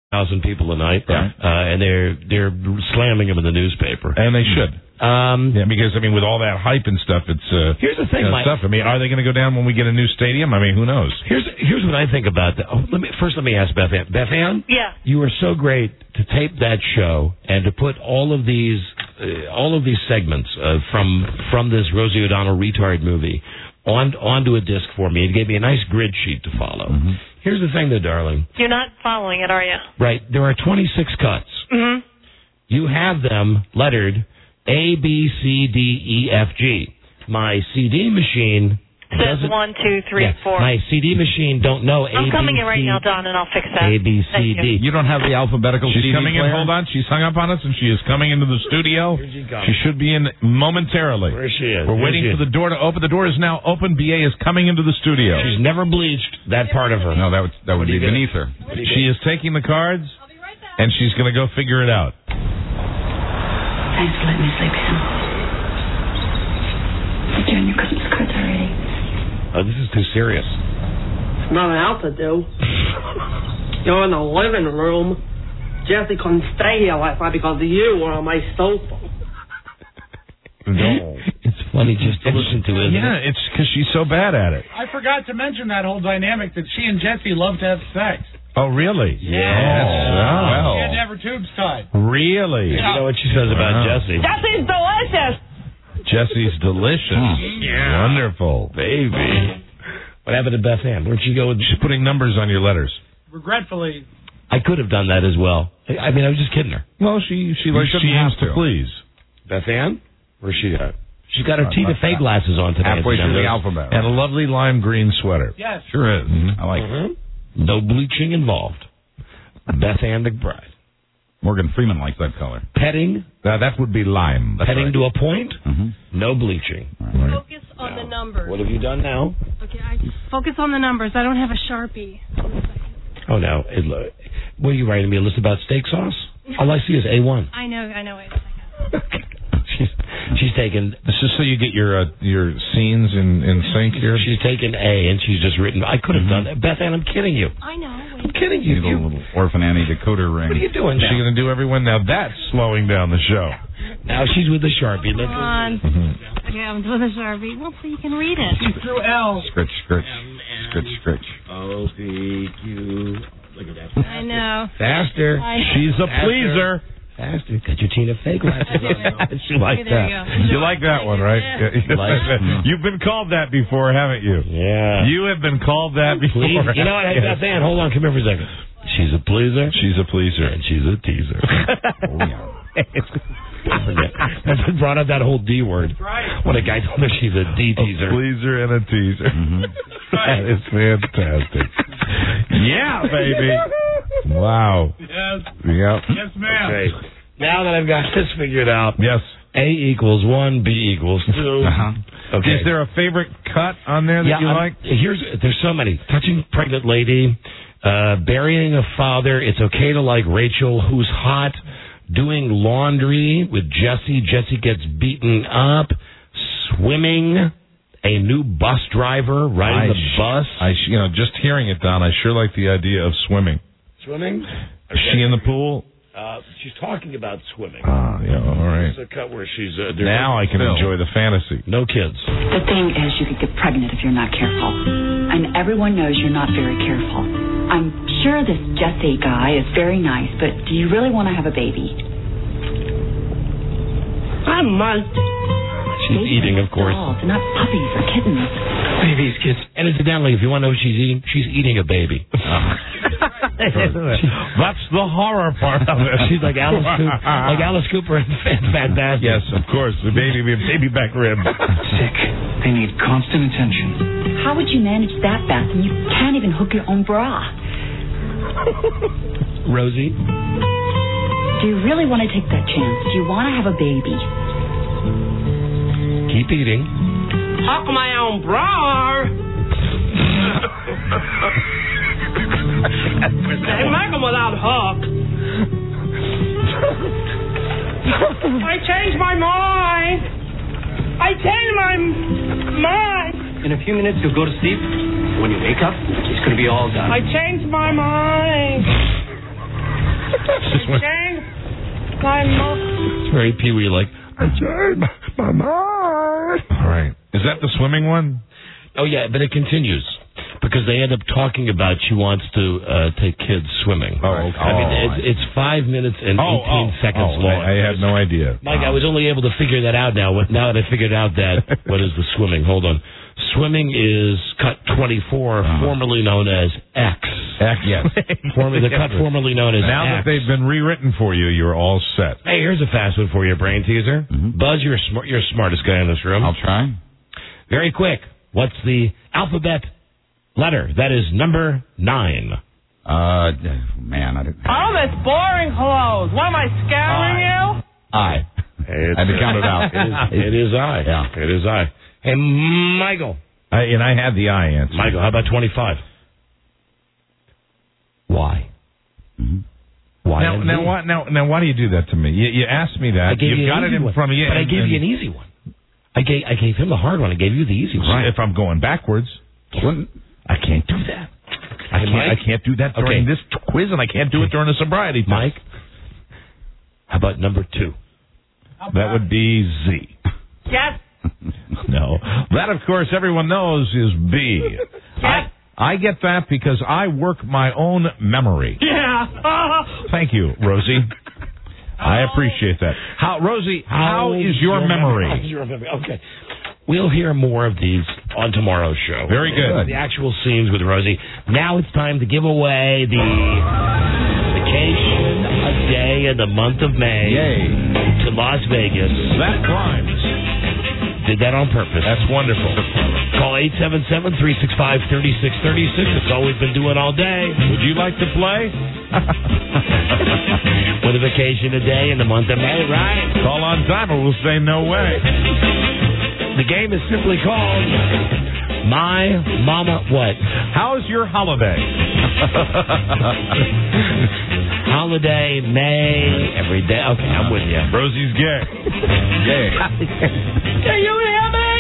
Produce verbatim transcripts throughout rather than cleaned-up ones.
thousand people a night, right. uh, and they're they're slamming them in the newspaper, and they should. Um, yeah, because I mean, with all that hype and stuff, it's uh, here's the thing, you know, Mike. stuff. I mean, are they going to go down when we get a new stadium? I mean, who knows? Here's here's what I think about that. Oh, let me first let me ask Beth Ann. Beth Ann, yeah, you were so great to tape that show and to put all of these uh, all of these segments uh, from from this Rosie O'Donnell retard movie on onto a disc for me. It gave me a nice grid sheet to follow. Mm-hmm. Here's the thing, though, darling. You're not following it, are you? Right. There are twenty-six cuts. Mm-hmm. You have them lettered A, B, C, D, E, F, G. My C D machine says one, two, three, yeah, four. My C D machine don't know A, I'm coming B, in right C, now, Don, and I'll fix that. A, B, C, D. You don't have the alphabetical She's C D coming player? in. Hold on. She's hung up on us, and she is coming into the studio. She, she should be in momentarily. Where she is. We're Where waiting she for is. the door to open. The door is now open. B A is coming into the studio. She's never bleached that part of her. No, that would, that would be beneath her. She is taking the cards, and she's going to go figure it out. Thanks for letting me sleep in. You're doing your Christmas cards already. Oh, this is too serious. Nothing else to do. You're in the living room. Jesse couldn't stay here last night because you were on my sofa. No. It's funny just to listen to it. Yeah, it's because she's so bad at it. I forgot to mention that whole dynamic that she and Jesse love to have sex. Oh, really? Yeah. Oh, well. She had to have her tubes tied. Really? You know what she says about Wow. Jesse? Jesse's delicious. Jesse's delicious. Yeah. Wonderful. Baby. What happened to Beth Ann? Where'd she go? With... She's putting numbers on your letters. Regretfully. I could have done that as well. I mean, I was just kidding her. Well, she she likes she aims to please. Beth Ann? Where's she at? She's got her uh, Tina Fey glasses on today. Halfway through the alphabet. And a lovely lime green sweater. Yes. Sure is. Mm-hmm. I like mm-hmm. it. No bleaching involved. Beth Ann McBride. Morgan Freeman likes that color. Petting. Uh, that would be lime. That's Petting right. to a point. Mm-hmm. No bleaching. Right. Focus on no. the numbers. What have you done now? Okay, I focus on the numbers. I don't have a Sharpie. Oh, no. It, what are you writing me, a list about steak sauce? All I see is A one. I know, I know. Wait a second. she's, she's taken... This is so you get your uh, your scenes in, in sync here? She's taken A, and she's just written... I could have mm-hmm. done that. Beth Ann, I'm kidding you. I know. Wait. I'm kidding you. You need a little Orphan Annie decoder ring. What are you doing Is now? she going to do everyone? Now that's slowing down the show. Now she's with the Sharpie. Come on. Mm-hmm. Okay, I'm doing the Sharpie. Well, so you can read it. She threw L. Scritch, scritch. Scritch, scritch. O, P, Q... Look at that. I know. Faster. I, She's a Faster. pleaser. Faster. Got your Tina Fey glasses on. She liked okay, that. You, you like that one, right? Yeah. You like that. You've been called that before, haven't you? Yeah. You have been called that before. Please. You know what? Hey, Beth Ann, hold on. Come here for a second. She's a pleaser. She's a pleaser. And she's a teaser. Oh, yeah. That's what brought up that whole D word. Right. When a guy told her she's a D teaser. A pleaser and a teaser. Mm-hmm. Right. That is fantastic. Yeah, baby. Wow. Yes. Yep. Yes, ma'am. Okay. Now that I've got this figured out. Yes. A equals one, B equals two. Uh-huh. Okay. Is there a favorite cut on there that yeah, you I'm, like? Here's there's so many. Touching pregnant lady, uh, burying a father. It's okay to like Rachel, who's hot. Doing laundry with Jesse. Jesse gets beaten up. Swimming. A new bus driver riding I the bus. I, you know, just hearing it, Don, I sure like the idea of swimming. Swimming? Is she in the pool? Uh, she's talking about swimming. Ah, yeah, all right. It's a cut where she's... Uh, now I can Phil. enjoy the fantasy. No kids. The thing is, you could get pregnant if you're not careful. And everyone knows you're not very careful. I'm sure this Jesse guy is very nice, but do you really want to have a baby? I might. She's Babies eating, of course. Dolls, they're not puppies or kittens. Babies, kids. And incidentally, if you want to know what she's eating, she's eating a baby. That's the horror part of it. She's like Alice Cooper, like Alice Cooper in Fantastic. Yes, of course. The baby, baby back rib. Sick. They need constant attention. How would you manage that, Beth? And you can't even hook your own bra. Rosie? Do you really want to take that chance? Do you want to have a baby? Keep eating. Hook my own bra. They make them without hook. I changed my mind. I changed my mind. In a few minutes, you'll go to sleep. When you wake up, it's going to be all done. I changed my mind. Change my mind. It's very Pee-wee like, I changed my mind. All right. Is that the swimming one? Oh, yeah, but it continues. Because they end up talking about she wants to uh, take kids swimming. Oh, okay. I mean, Oh, it's, it's five minutes and Oh, eighteen oh, seconds oh, long. I, I had no idea. Mike, I was only able to figure that out now. What- Now that I figured out that, what is the swimming? Hold on. Swimming is cut twenty-four, Uh-huh. formerly known as X. Heck yes. Formerly, the cut formerly known as Now that X. they've been rewritten for you, you're all set. Hey, here's a fast one for you, brain teaser. Mm-hmm. Buzz, you're, smart, you're the smartest guy in this room. I'll try. Very quick. What's the alphabet letter? That is number nine. Uh, man, I didn't. Oh, that's boring clothes. What am I scaring you? I. It's, I had to count it out. It is, it is I. Yeah. It is I. Hey, Michael. I, and I had the I answer. Michael, how about twenty-five? Why? Mm-hmm. Why? Now, now, why, now, now, why do you do that to me? You, you asked me that. I gave You've you got an it easy in one. front of you. But I and- gave you and- an easy one. I gave I gave him the hard one. I gave you the easy one. If I'm going backwards, I can't do that. I Hey, can't. Mike? I can't do that during Okay. this t- quiz, and I can't do it during a sobriety test. Mike, how about number two? That would be Z. Yes. No, that of course everyone knows is B. I I get that because I work my own memory. Yeah. Thank you, Rosie. I appreciate that. How, Rosie? How is your memory? How's your memory? Okay. We'll hear more of these on tomorrow's show. Very good. The actual scenes with Rosie. Now it's time to give away the vacation a day in the month of May Yay. to Las Vegas. That rhymes. Did that on purpose. That's wonderful. Call eight seven seven, three six five, three six three six. It's all we've been doing all day. Would you like to play? With a vacation a day in the month of May, right? Call on time or we'll say no way. The game is simply called My Mama What? How's your holiday? Holiday, May, every day. Okay, I'm with you. Rosie's gay. Gay. Can you hear me?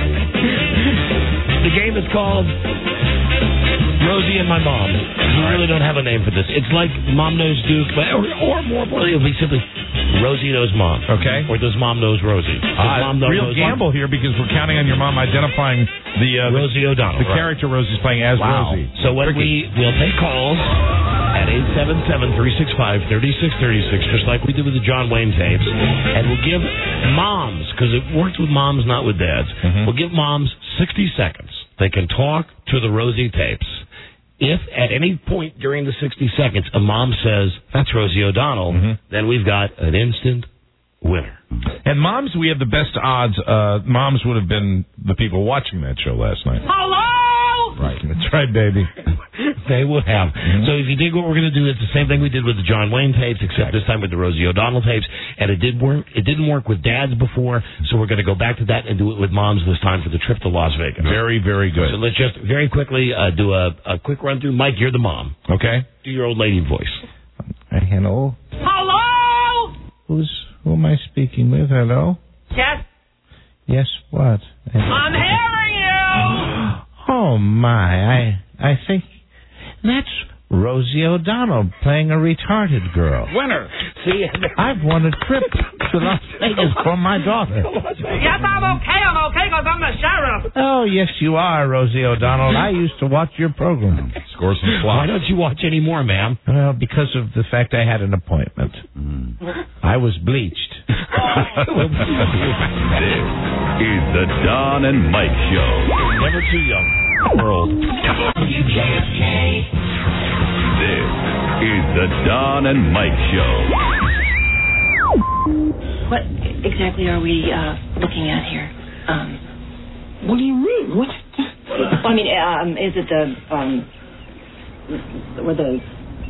The game is called Rosie and My Mom. You really don't have a name for this. It's like Mom Knows Duke, but or, or more importantly, it'll be simply Rosie Knows Mom. Okay. Or Does Mom Knows Rosie? Does Uh, Mom knows real knows gamble here because we're counting on your mom identifying the uh, Rosie O'Donnell. the right. character Rosie's playing as Wow. Rosie. So when we we'll take calls at eight seven seven, three six five, three six three six, just like we did with the John Wayne tapes, and we'll give moms, because it works with moms, not with dads. Mhm. We'll give moms sixty seconds. They can talk to the Rosie tapes. If at any point during the sixty seconds a mom says, "That's Rosie O'Donnell," Mhm. then we've got an instant winner. And moms, we have the best odds. Uh, moms would have been the people watching that show last night. Hello? Right. That's right, baby. They would have. Mhm. So if you dig what we're going to do, it's the same thing we did with the John Wayne tapes, except this time with the Rosie O'Donnell tapes. And it did work. It didn't work with dads before, so we're going to go back to that and do it with moms this time for the trip to Las Vegas. Very, very good. So let's just very quickly uh, do a, a quick run through. Mike, you're the mom. Okay. Do your old lady voice. Uh, hello. Hello? Who's who am I speaking with? Hello. Yes. Yes. What? I'm hearing you. Oh my! I I think that's Rosie O'Donnell playing a retarded girl. Winner. See? I've won a trip to Las Vegas for my daughter. Yes, I'm okay. I'm okay because I'm the sheriff. Oh, yes, you are, Rosie O'Donnell. I used to watch your program. Score some Why don't you watch any more, ma'am? Well, because of the fact I had an appointment. I was bleached. This is the Don and Mike Show. Never too young. World. W J S K. This is the Don and Mike Show. What exactly are we uh, looking at here? Um, what do you mean? What? I mean, um, is it the um, or the?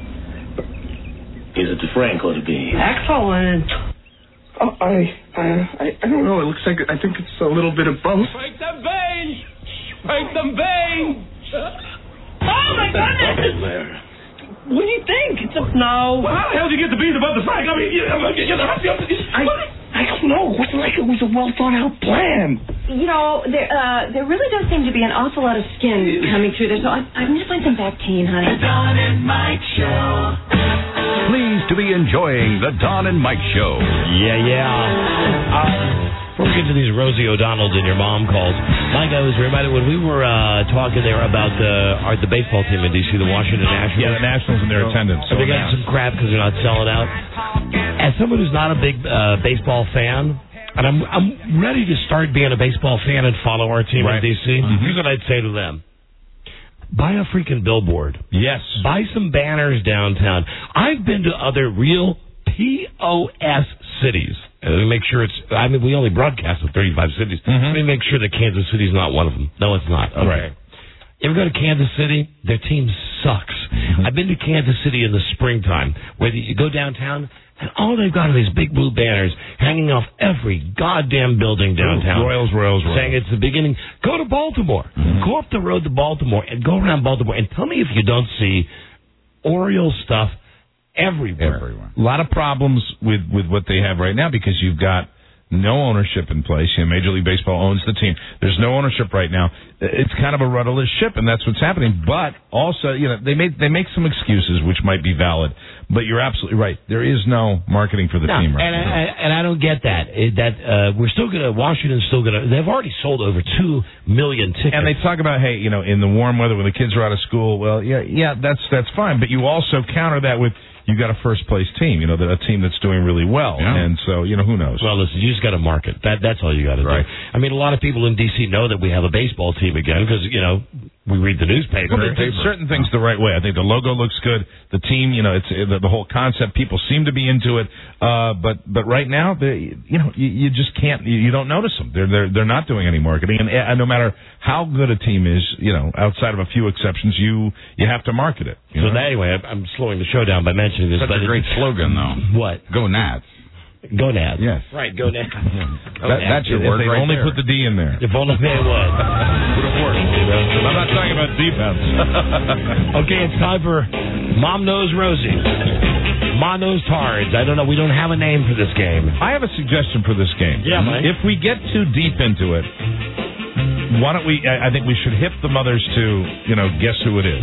Is it the Frank or the B? Excellent. Oh, I, I, I, I don't know. It looks like I think it's a little bit of both. Break them veins. Break them veins. Oh my goodness! What do you think? It's a no. Well, how the hell did you get the bees above the Frank? I mean, you know, you know, I, I don't know. It wasn't like it was a well thought out plan. You know, there uh, there really does seem to be an awful lot of skin coming through there. So I, I'm just find some Bactine, honey. The Don and Mike Show. Please to be enjoying the Don and Mike Show. Yeah, yeah. Uh, before we get to these Rosie O'Donnells and your mom calls, Mike, I was reminded when we were uh, talking there about the uh, the baseball team in D C, the Washington Nationals. Yeah, the Nationals and their so, attendance. So they're getting some crap because they're not selling out. As someone who's not a big uh, baseball fan, and I'm I'm ready to start being a baseball fan and follow our team right. in D C, mm-hmm. Here's what I'd say to them. Buy a freaking billboard. Yes. Buy some banners downtown. I've been to other real P O S cities. Uh, make sure it's, I mean, we only broadcast with thirty-five cities. Mm-hmm. Let me make sure that Kansas City's not one of them. No, it's not. Okay. Right. You ever go to Kansas City? Their team sucks. Mm-hmm. I've been to Kansas City in the springtime, where you go downtown, and all they've got are these big blue banners hanging off every goddamn building downtown. Royals, Royals, Royals. Saying it's the beginning. Go to Baltimore. Mm-hmm. Go up the road to Baltimore and go around Baltimore and tell me if you don't see Orioles stuff everywhere. Everywhere. A lot of problems with, with what they have right now because you've got no ownership in place. You know, Major League Baseball owns the team. There's no ownership right now. It's kind of a rudderless ship, and that's what's happening. But also, you know, they make they make some excuses which might be valid. But you're absolutely right. There is no marketing for the no, team right and now. I, and I don't get that. It, that uh, we're still going to Washington's still going to. They've already sold over two million tickets. And they talk about, hey, you know, in the warm weather when the kids are out of school. Well, yeah, yeah, that's that's fine. But you also counter that with. You got a first place team, you know, a team that's doing really well, yeah. and so you know who knows. Well, listen, you just got to market. That that's all you got to right. do. I mean, a lot of people in D C know that we have a baseball team again because you know we read the newspaper. Well, they did certain things the right way. I think the logo looks good. The team, you know, it's the, the whole concept. People seem to be into it, uh, but but right now, they, you know, you, you just can't. You, you don't notice them. They're they're they're not doing any marketing, and, and no matter how good a team is, you know, outside of a few exceptions, you you have to market it. You so know? that, anyway, I'm slowing the show down by mentioning this. Such but a great slogan, though. What? Go Nats. Go Nats. Yes. Right, go Nats. That, that should if work they right only there. put the D in there. If only they would. Would have worked. I'm not talking about defense. Okay, it's time for Mom Knows Rosie. Mom Knows Tards. I don't know. We don't have a name for this game. I have a suggestion for this game. Yeah, Mike. If we get too deep into it, why don't we, I I think we should hip the mothers to, you know, guess who it is.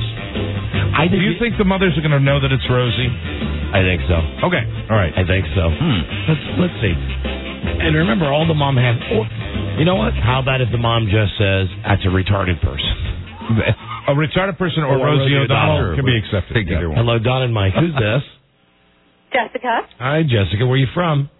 I Do you think the mothers are going to know that it's Rosie? I think so. Okay. All right. I think so. Hmm. Let's let's see. And remember, all the mom has. Or, you know what? How about if the mom just says that's a retarded person? A retarded person or, Or Rosie Rosie O'Donnell O'Donnell. can be accepted. Take either one. Hello, Don and Mike. Who's this? Jessica. Hi, Jessica. Where are you from?